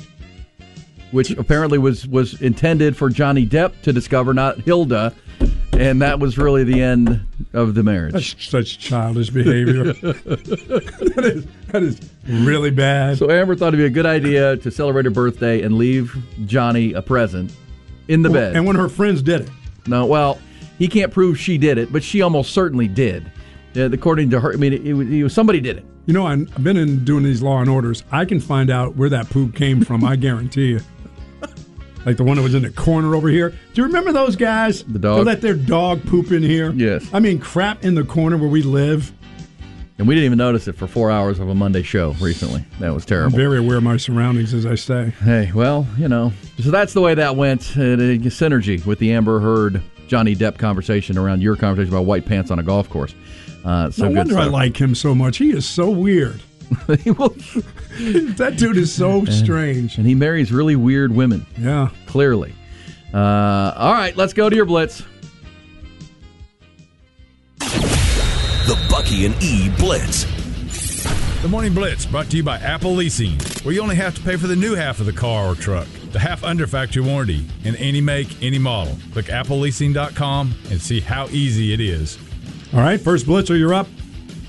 which apparently was, was intended for Johnny Depp to discover, not Hilda. And that was really the end of the marriage. That's such childish behavior. that, is, that is really bad. So Amber thought it'd be a good idea to celebrate her birthday and leave Johnny a present in the Well, bed. and when her friends did it. No, well, he can't prove she did it, but she almost certainly did. Uh, according to her, I mean, it, it, it was, somebody did it. You know, I've been in doing these Law and Orders. I can find out where that poop came from, I guarantee you. Like the one that was in the corner over here. Do you remember those guys? The dog? They let their dog poop in here? Yes. I mean, crap in the corner where we live. And we didn't even notice it for four hours of a Monday show recently. That was terrible. I'm very aware of my surroundings, as I say. Hey, well, you know. So that's the way that went. Uh, the synergy with the Amber Heard, Johnny Depp conversation around your conversation about white pants on a golf course. Uh, so no good wonder stuff. I like him so much. He is so weird. That dude is so and, strange. And he marries really weird women. Yeah. Clearly. Uh, all right, let's go to your Blitz. The Bucky and E Blitz. The Morning Blitz brought to you by Apple Leasing, where you only have to pay for the new half of the car or truck, the half under factory warranty, in any make, any model. Click apple leasing dot com and see how easy it is. All right, first Blitzer, you're up.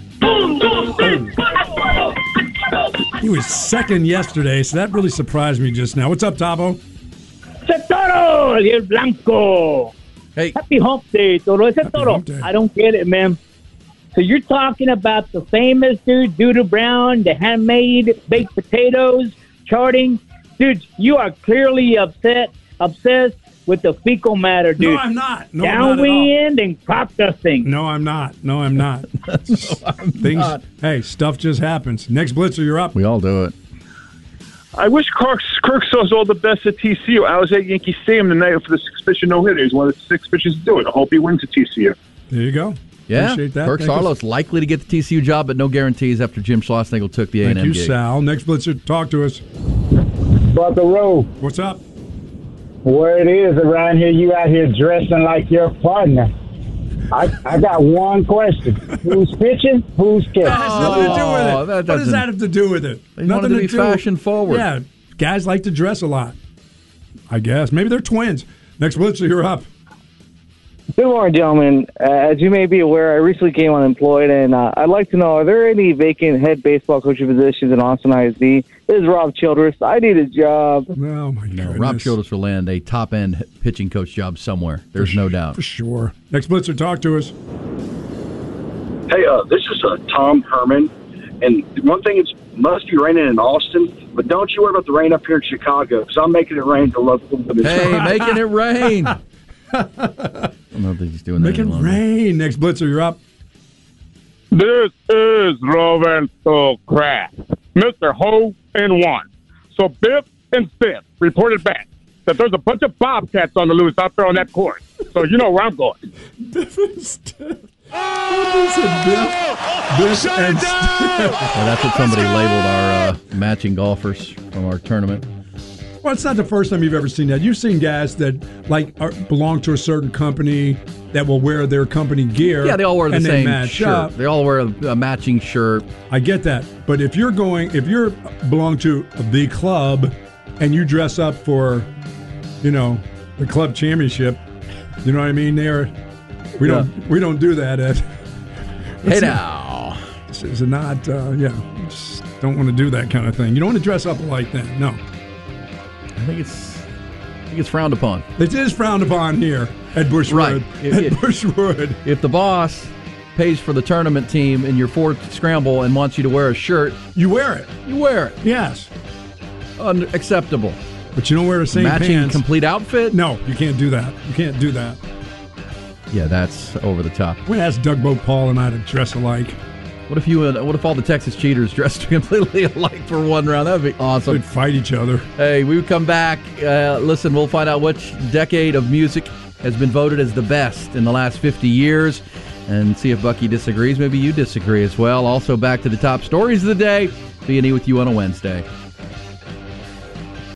He was second yesterday, so that really surprised me just now. What's up, Tabo? Ese toro, el blanco. Hey. Happy hump day, toro. Ese Happy toro. hump day. I don't get it, man. So you're talking about the famous dude, Doodle Brown, the handmade baked potatoes, charting. Dude, you are clearly upset, obsessed with the fecal matter, dude. No, I'm not. No, I'm not at all. Downwind and crop dusting. No, I'm not. No, I'm not. no, I'm Things, not. Hey, stuff just happens. Next Blitzer, you're up. We all do it. I wish Kirk, Kirk saws all the best at T C U. I was at Yankee Stadium tonight for the six pitcher no hitter. He's one of the six pitchers to do it. I hope he wins at T C U. There you go. Yeah, Appreciate that. Kirk Thank you. Sarlos likely to get the T C U job, but no guarantees after Jim Schlossnagle took the A and M Thank you, gig. Sal. Next Blitzer, talk to us. Buckaroo. What's up? Where it is around here, you out here dressing like your partner. I I got one question. Who's pitching? Who's catching? That has nothing to do with it. Oh, that what does doesn't- that have to do with it? They nothing wanted to be do. fashion forward. Yeah, guys like to dress a lot. I guess. Maybe they're twins. Next Blitzer, you're up. Good morning, gentlemen. Uh, as you may be aware, I recently came unemployed, and uh, I'd like to know, are there any vacant head baseball coaching positions in Austin I S D? This is Rob Childress. I need a job. Oh, my No, goodness. Rob Childress will land a top-end pitching coach job somewhere. There's no doubt. For sure. Next Blitzer, talk to us. Hey, uh, this is uh, Tom Herman, and one thing is must be raining in Austin, but don't you worry about the rain up here in Chicago, because I'm making it rain to local women. Hey, making it rain. I don't know if he's doing that Make it any longer. rain. Next Blitzer, you're up. This is Roberto Kraft, Mister Ho in one. So Biff and Stiff reported back that there's a bunch of bobcats on the loose out there on that course. So you know where I'm going. Biff and Stiff. Biff, Biff and Stiff. Well, that's what somebody labeled our uh, matching golfers from our tournament. Well, it's not the first time you've ever seen that. You've seen guys that like are, belong to a certain company that will wear their company gear. Yeah, they all wear the and they same match shirt. up. They all wear a, a matching shirt. I get that, but if you're going, if you're belong to the club, and you dress up for, you know, the club championship, you know what I mean? There, we Yeah. don't we don't do that at. Hey now, this is not. Uh, yeah, you just don't want to do that kind of thing. You don't want to dress up like that. No. I think it's I think it's frowned upon. It is frowned upon here at Bushwood. Right. It- at it- Bushwood. If the boss pays for the tournament team in your fourth scramble and wants you to wear a shirt, you wear it. You wear it. Yes. Unacceptable. But you don't wear the same Matching pants. complete outfit? No, you can't do that. You can't do that. Yeah, that's over the top. I'm going to ask Doug Bo Paul and I to dress alike. What if you? Uh, what if all the Texas cheaters dressed completely alike for one round? That'd be awesome. They'd fight each other. Hey, we would come back. Uh, listen, we'll find out which decade of music has been voted as the best in the last fifty years, and see if Bucky disagrees. Maybe you disagree as well. Also, back to the top stories of the day. B and E with you on a Wednesday.